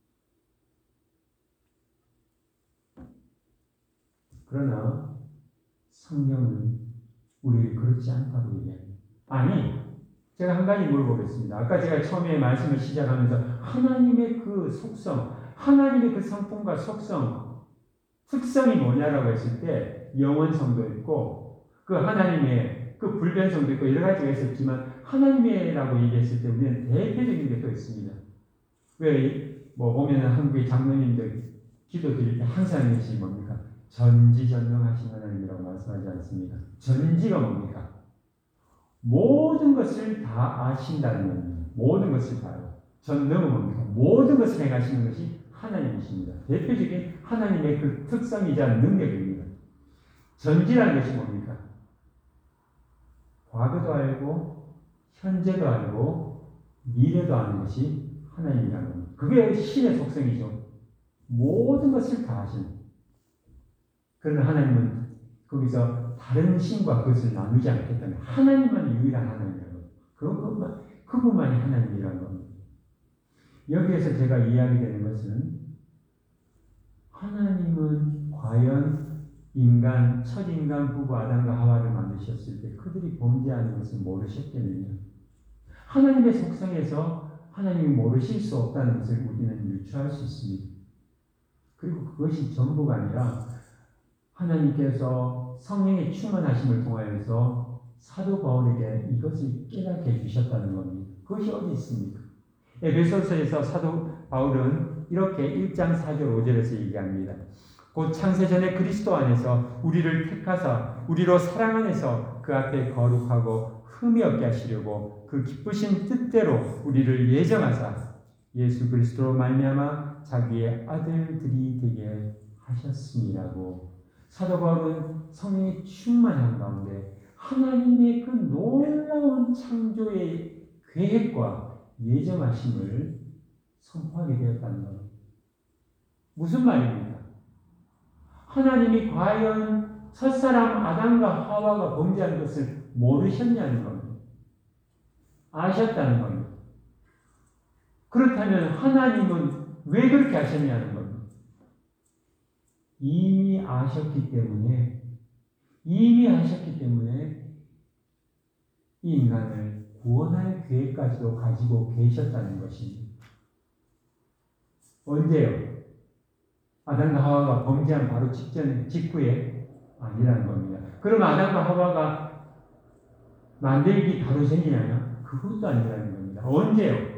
그러나 성경은 우리를 그렇지 않다고 얘기합니다. 아니, 제가 한 가지 물어보겠습니다. 아까 제가 처음에 말씀을 시작하면서 하나님의 그 속성, 하나님의 그 성품과 속성, 특성이 뭐냐라고 했을 때 영원성도 있고 그 하나님의 그 불변성도 있고 여러 가지가 있었지만 하나님이라고 얘기했을 때 우리는 대표적인 게 또 있습니다. 왜 뭐 보면 한국의 장로님들 기도 드릴 때 항상 하는 것이 뭡니까? 전지전능하신 하나님이라고 말씀하지 않습니까? 전지가 뭡니까? 모든 것을 다 아신다는 겁니다. 모든 것을 다요. 전능은 뭡니까? 모든 것을 행하시는 것이 하나님이십니다. 대표적인 하나님의 그 특성이자 능력입니다. 전지라는 것이 뭡니까? 과거도 알고 현재도 알고 미래도 아는 것이 하나님이라는 겁니다. 그게 신의 속성이죠. 모든 것을 다 아십니다. 그러나 하나님은 거기서 다른 신과 그것을 나누지 않겠다는 하나님만 유일한 하나님이라는 겁니다. 그분만이 하나님이라는 겁니다. 여기에서 제가 이야기되는 것은 하나님은 과연 첫 인간 부부 아담과 하와를 만드셨을 때 그들이 범죄하는 것을 모르셨겠느냐. 하나님의 속성에서 하나님이 모르실 수 없다는 것을 우리는 유추할 수 있습니다. 그리고 그것이 전부가 아니라 하나님께서 성령의 충만하심을 통하여서 사도 바울에게 이것을 깨닫게 해주셨다는 겁니다. 그것이 어디 있습니까? 에베소서에서 사도 바울은 이렇게 1장 4절 5절에서 얘기합니다. 곧 창세전에 그리스도 안에서 우리를 택하사 우리로 사랑 안에서 그 앞에 거룩하고 흠이 없게 하시려고 그 기쁘신 뜻대로 우리를 예정하사 예수 그리스도로 말미암아 자기의 아들들이 되게 하셨음이라고. 사도 바울은 성령의 충만한 가운데 하나님의 그 놀라운 창조의 계획과 예정하심을 선포하게 되었다는 것. 무슨 말입니까? 하나님이 과연 첫사람 아담과 하와가 범죄한 것을 모르셨냐는 겁니다. 아셨다는 겁니다. 그렇다면 하나님은 왜 그렇게 하셨냐는 겁니다. 이미 아셨기 때문에 이 인간을 구원할 계획까지도 가지고 계셨다는 것입니다. 언제요? 아담과 하와가 범죄한 바로 직후에 아니라는 겁니다. 그럼 아담과 하와가 만들기 바로 전이냐면 그것도 아니라는 겁니다. 언제요?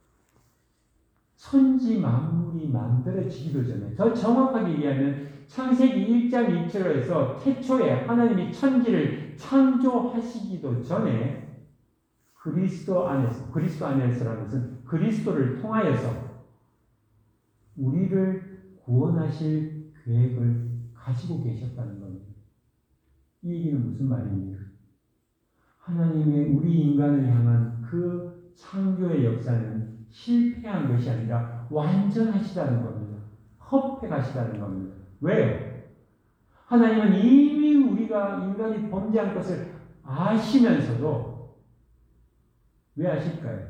천지 만물이 만들어지기도 전에, 더 정확하게 얘기하면 창세기 1장 2절에서 태초에 하나님이 천지를 창조하시기도 전에 그리스도 안에서라는 것은 그리스도를 통하여서 우리를 구원하실 계획을 가지고 계셨다는 겁니다. 이 얘기는 무슨 말입니까? 하나님의 우리 인간을 향한 그 창조의 역사는 실패한 것이 아니라 완전하시다는 겁니다. 퍼펙하시다는 겁니다. 왜요? 하나님은 이미 우리가 인간이 범죄한 것을 아시면서도 왜 아실까요?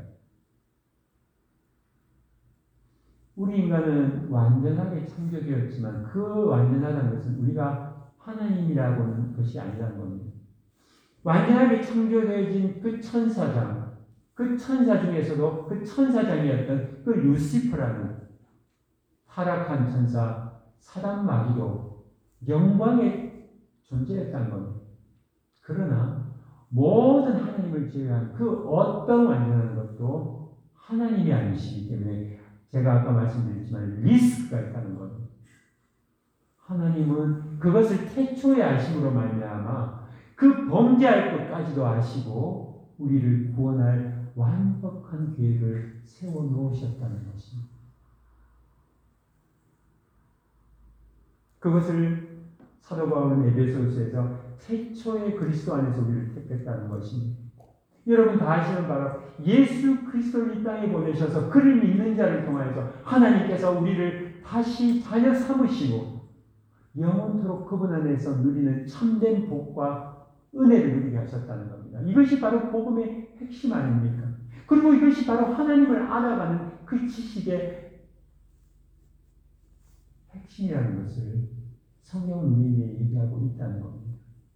우리 인간은 완전하게 창조되었지만 그 완전하다는 것은 우리가 하나님이라고는 것이 아니라는 겁니다. 완전하게 창조되어진 그 천사장, 그 천사 중에서도 그 천사장이었던 그 루시퍼라는 타락한 천사 사단 마귀도 영광에 존재했다는 겁니다. 그러나 모든 하나님을 제외한 그 어떤 완전한 것도 하나님이 아니시기 때문에 제가 아까 말씀드렸지만 리스크가 있다는 겁니다. 하나님은 그것을 태초에 아심으로 말미암아 그 범죄할 것까지도 아시고 우리를 구원할 완벽한 계획을 세워놓으셨다는 것입니다. 그것을 사도 바울은 에베소서에서 태초에 그리스도 안에서 우리를 택했다는 것입니다. 여러분 다 아시는 바로 예수 그리스도를 이 땅에 보내셔서 그를 믿는 자를 통하여서 하나님께서 우리를 다시 자녀 삼으시고 영원토록 그분 안에서 누리는 참된 복과 은혜를 누리게 하셨다는 겁니다. 이것이 바로 복음의 핵심 아닙니까? 그리고 이것이 바로 하나님을 알아가는 그 지식의 핵심이라는 것을 성경은 우리에게 얘기하고 있다는 겁니다.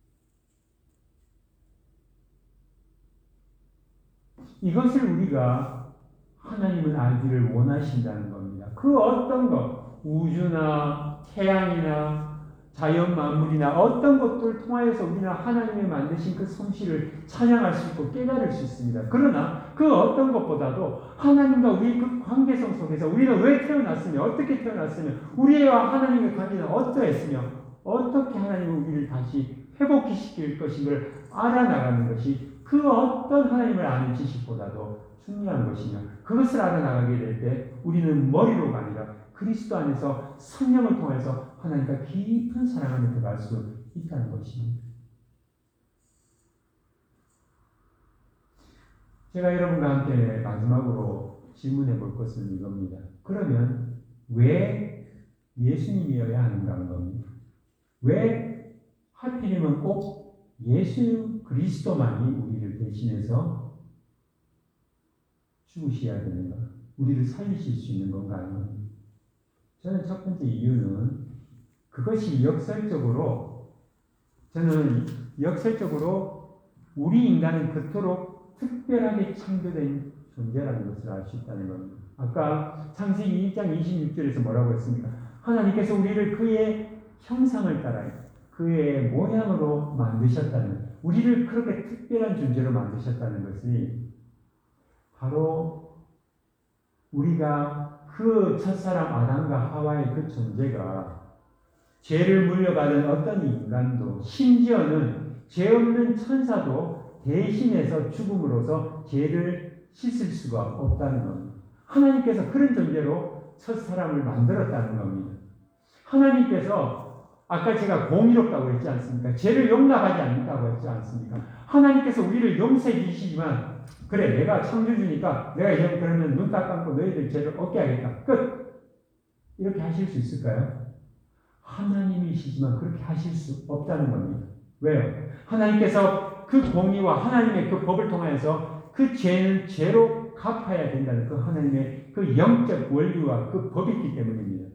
이것을 우리가 하나님은 알기를 원하신다는 겁니다. 그 어떤 것, 우주나 태양이나 자연 만물이나 어떤 것들을 통하여서 우리는 하나님이 만드신 그 솜씨를 찬양할 수 있고 깨달을 수 있습니다. 그러나 그 어떤 것보다도 하나님과 우리 그 관계성 속에서 우리는 왜 태어났으며 어떻게 태어났으며 우리와 하나님의 관계는 어떠했으며 어떻게 하나님은 우리를 다시 회복시킬 것인가를 알아나가는 것이 그 어떤 하나님을 아는 지식보다도 중요한 것이며 그것을 알아나가게 될 때 우리는 머리로가 아니라 그리스도 안에서 성령을 통해서 하나님과 깊은 사랑 안에 들어갈 수 있다는 것입니다. 제가 여러분과 함께 마지막으로 질문해 볼 것은 이겁니다. 그러면 왜 예수님이어야 하는가 하는 겁니다. 왜 하필이면 꼭 예수 그리스도만이 우리를 대신해서 죽으셔야 되는가? 우리를 살리실 수 있는 건가 하는 겁니다. 저는 첫 번째 이유는 그것이 저는 역설적으로 우리 인간은 그토록 특별하게 창조된 존재라는 것을 알 수 있다는 겁니다. 아까 창세기 1장 26절에서 뭐라고 했습니까? 하나님께서 우리를 그의 형상을 따라 그의 모양으로 만드셨다는, 우리를 그렇게 특별한 존재로 만드셨다는 것이 바로 우리가 그 첫사람 아담과 하와의 그 존재가 죄를 물려받은 어떤 인간도 심지어는 죄 없는 천사도 대신해서 죽음으로써 죄를 씻을 수가 없다는 겁니다. 하나님께서 그런 존재로 첫사람을 만들었다는 겁니다. 하나님께서 아까 제가 공의롭다고 했지 않습니까? 죄를 용납하지 않는다고 했지 않습니까? 하나님께서 우리를 용서해 주시지만 그래 내가 창조주니까 내가 이제 그러면 눈 딱 감고 너희들 죄를 얻게 하겠다. 끝! 이렇게 하실 수 있을까요? 하나님이시지만 그렇게 하실 수 없다는 겁니다. 왜요? 하나님께서 그 공의와 하나님의 그 법을 통해서 그 죄는 죄로 갚아야 된다는 그 하나님의 그 영적 원리와 그 법이 있기 때문입니다.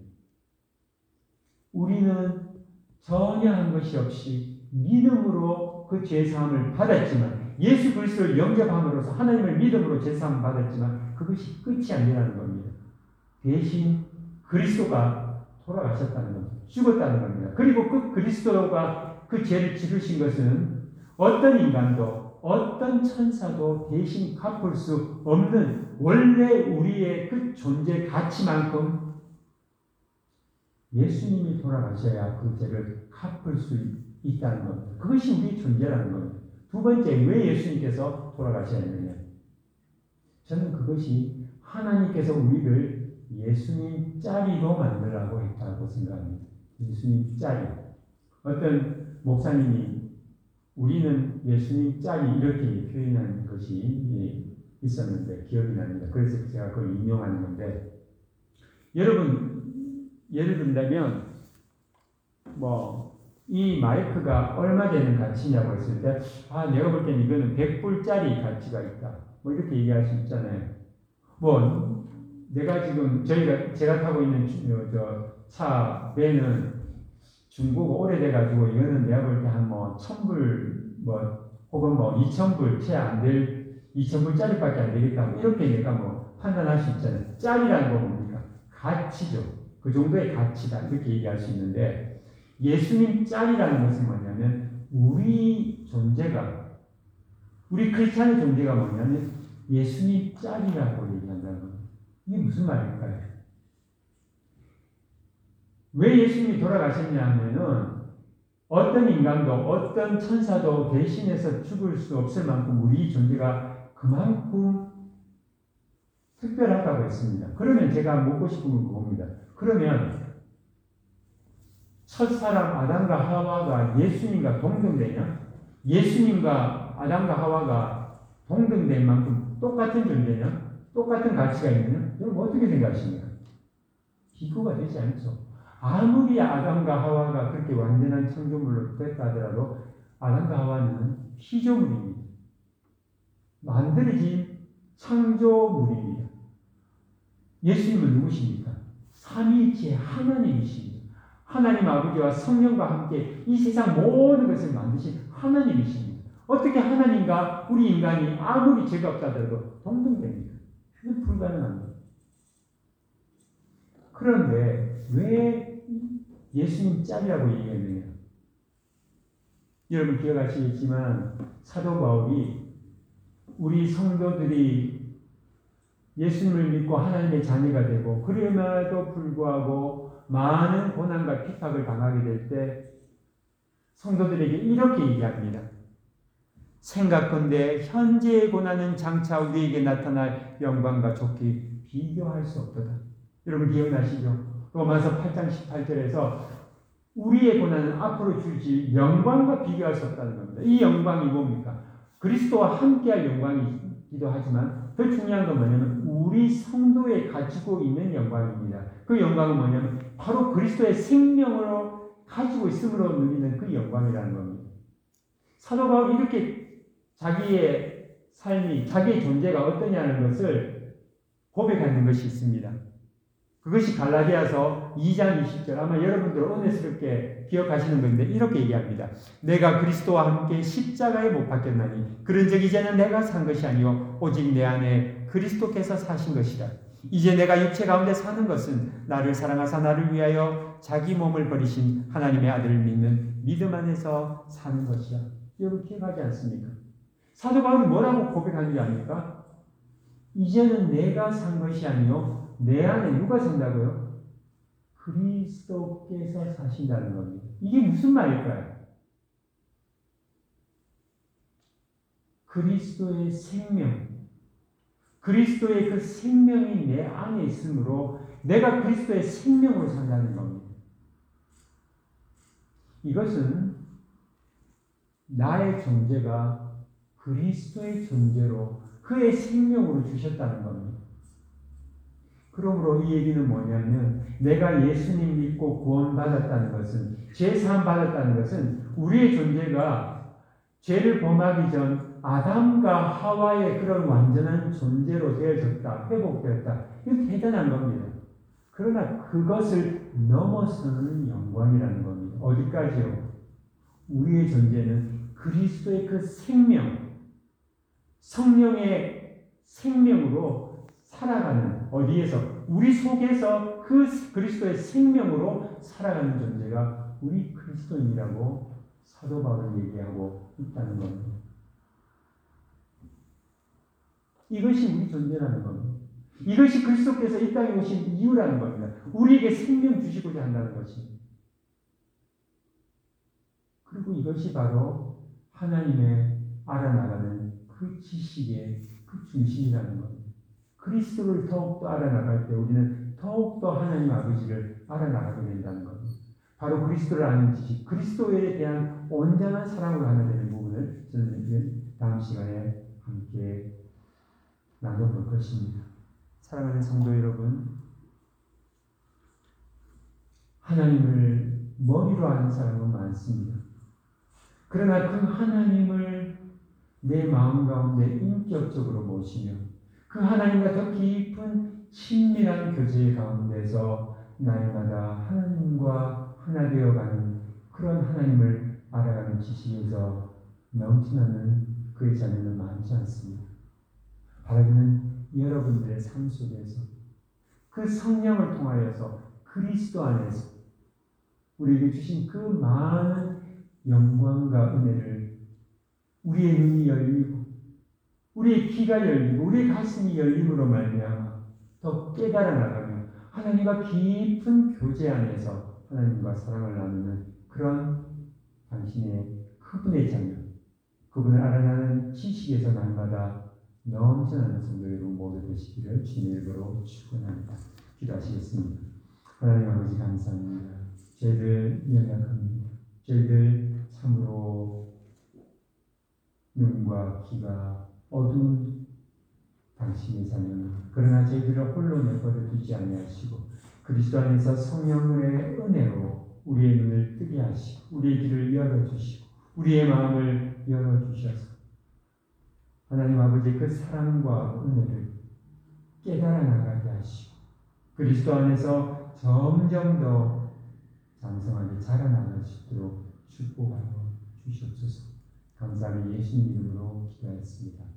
우리는 전혀 한 것이 없이 믿음으로 그 죄사함을 받았지만 예수 그리스도를 영접함으로써 하나님을 믿음으로 죄사함을 받았지만 그것이 끝이 아니라는 겁니다. 대신 그리스도가 돌아가셨다는 겁니다. 죽었다는 겁니다. 그리고 그 그리스도가 그 죄를 지르신 것은 어떤 인간도 어떤 천사도 대신 갚을 수 없는 원래 우리의 그 존재 가치만큼 예수님이 돌아가셔야 그 죄를 갚을 수 있다는 겁니다. 그것이 우리의 존재라는 겁니다. 두 번째, 왜 예수님께서 돌아가셔야 했느냐? 저는 그것이 하나님께서 우리를 예수님 짜리로 만들라고 했다고 생각합니다. 예수님 짜리. 어떤 목사님이 우리는 예수님 짜리 이렇게 표현한 것이 있었는데 기억이 납니다. 그래서 제가 그걸 인용하는 건데 여러분 예를 든다면 이 마이크가 얼마 되는 가치냐고 했을 때 내가 볼 때는 이거는 100불짜리 가치가 있다. 이렇게 얘기할 수 있잖아요. 내가 지금 제가 타고 있는 차 배는 중고고 오래돼가지고 이거는 내가 볼 때 한 1,000불 혹은 2,000불 채 안 될 2,000불짜리밖에 안 되겠다. 이렇게 내가 판단할 수 있잖아요. 짜리라는 건 뭡니까? 가치죠. 그 정도의 가치다. 이렇게 얘기할 수 있는데 예수님 짤이라는 것은 뭐냐면 우리 존재가 우리 크리스찬의 존재가 뭐냐면 예수님 짤이라고 얘기한다는 겁니다. 이게 무슨 말일까요? 왜 예수님이 돌아가셨냐 하면은 어떤 인간도 어떤 천사도 대신해서 죽을 수 없을 만큼 우리 존재가 그만큼 특별하다고 했습니다. 그러면 제가 묻고 싶은 건 그겁니다. 그러면 첫사람 아담과 하와가 예수님과 동등되냐? 예수님과 아담과 하와가 동등된 만큼 똑같은 존재냐? 똑같은 가치가 있느냐? 여러분 어떻게 생각하십니까? 비교가 되지 않죠. 아무리 아담과 하와가 그렇게 완전한 창조물로 됐다 하더라도 아담과 하와는 피조물입니다. 만들어진 창조물입니다. 예수님은 누구십니까? 삼위일체의 하나님이십니다. 하나님 아버지와 성령과 함께 이 세상 모든 것을 만드신 하나님이십니다. 어떻게 하나님과 우리 인간이 아무리 죄가 없다 하더라도 동등됩니까? 그건 불가능합니다. 그런데 왜 예수님 짤이라고 얘기했느냐? 여러분 기억하시겠지만 사도 바울이 우리 성도들이 예수님을 믿고 하나님의 자녀가 되고 그럼에도 불구하고 많은 고난과 핍박을 당하게 될 때 성도들에게 이렇게 얘기합니다. 생각건대 현재의 고난은 장차 우리에게 나타날 영광과 좋게 비교할 수 없도다. 여러분 기억나시죠? 로마서 8장 18절에서 우리의 고난은 앞으로 줄지 영광과 비교할 수 없다는 겁니다. 이 영광이 뭡니까? 그리스도와 함께할 영광이기도 하지만 더 중요한 건 뭐냐면 우리 성도에 가지고 있는 영광입니다. 그 영광은 뭐냐면 바로 그리스도의 생명으로 가지고 있음으로 누리는 그 영광이라는 겁니다. 사도 바울이 이렇게 자기의 삶이, 자기의 존재가 어떠냐는 것을 고백하는 것이 있습니다. 그것이 갈라디아서 2장 20절, 아마 여러분들 은혜스럽게 기억하시는 건데 이렇게 얘기합니다. 내가 그리스도와 함께 십자가에 못 박혔나니 그런즉 이제는 내가 산 것이 아니요 오직 내 안에 그리스도께서 사신 것이라. 이제 내가 육체 가운데 사는 것은 나를 사랑하사 나를 위하여 자기 몸을 버리신 하나님의 아들을 믿는 믿음 안에서 사는 것이라. 여러분 기억하지 않습니까? 사도 바울은 뭐라고 고백하는 게 아닙니까? 이제는 내가 산 것이 아니요 내 안에 누가 산다고요? 그리스도께서 사신다는 겁니다. 이게 무슨 말일까요? 그리스도의 생명, 그리스도의 그 생명이 내 안에 있으므로 내가 그리스도의 생명으로 산다는 겁니다. 이것은 나의 존재가 그리스도의 존재로 그의 생명으로 주셨다는 겁니다. 그러므로 이 얘기는 뭐냐면 내가 예수님 믿고 구원받았다는 것은, 죄사함 받았다는 것은 우리의 존재가 죄를 범하기 전 아담과 하와의 그런 완전한 존재로 되어졌다, 회복되었다. 이거 대단한 겁니다. 그러나 그것을 넘어서는 영광이라는 겁니다. 어디까지요? 우리의 존재는 그리스도의 그 생명, 성령의 생명으로 살아가는, 어디에서? 우리 속에서 그 그리스도의 생명으로 살아가는 존재가 우리 그리스도인이라고 사도 바울은 얘기하고 있다는 겁니다. 이것이 우리 존재라는 겁니다. 이것이 그리스도께서 이 땅에 오신 이유라는 겁니다. 우리에게 생명 주시고자 한다는 것이. 그리고 이것이 바로 하나님의 알아나가는 그 지식의 그 중심이라는 겁니다. 그리스도를 더욱더 알아나갈 때 우리는 더욱더 하나님 아버지를 알아나가게 된다는 겁니다. 바로 그리스도를 아는 지식, 그리스도에 대한 온전한 사랑으로 하나 되는 부분을 저는 다음 시간에 함께 나눠볼 것입니다. 사랑하는 성도 여러분, 하나님을 머리로 아는 사람은 많습니다. 그러나 그 하나님을 내 마음 가운데 인격적으로 모시며 그 하나님과 더 깊은 친밀한 교제 가운데서 날마다 하나님과 하나 되어가는 그런 하나님을 알아가는 지식에서 넘쳐나는 그의 자녀는 많지 않습니다. 바라기는 여러분들의 삶 속에서 그 성령을 통하여서 그리스도 안에서 우리에게 주신 그 많은 영광과 은혜를 우리의 눈이 열리고 우리의 귀가 열리고 우리의 가슴이 열림으로 말미암아 더 깨달아 나가며 하나님과 깊은 교제 안에서 하나님과 사랑을 나누는 그런 당신의 그분의 자녀, 그분을 알아가는 지식에서 날마다 넘쳐나는 성도 여러분 모두 되시기를 주님의 이름으로 축원합니다. 기도하시겠습니다. 하나님 아버지 감사합니다. 저희들 연약합니다. 저희들 참으로 눈과 귀가 어두운 당신의 자녀는, 그러나 저희들을 홀로 내버려 두지 아니하시고 그리스도 안에서 성령의 은혜로 우리의 눈을 뜨게 하시고 우리의 길을 열어주시고 우리의 마음을 열어주셔서 하나님 아버지 그 사랑과 은혜를 깨달아 나가게 하시고 그리스도 안에서 점점 더 장성하게 자라나갈 수 있도록 축복하여 주시옵소서. 감사하며 예수님 이름으로 기도하였습니다.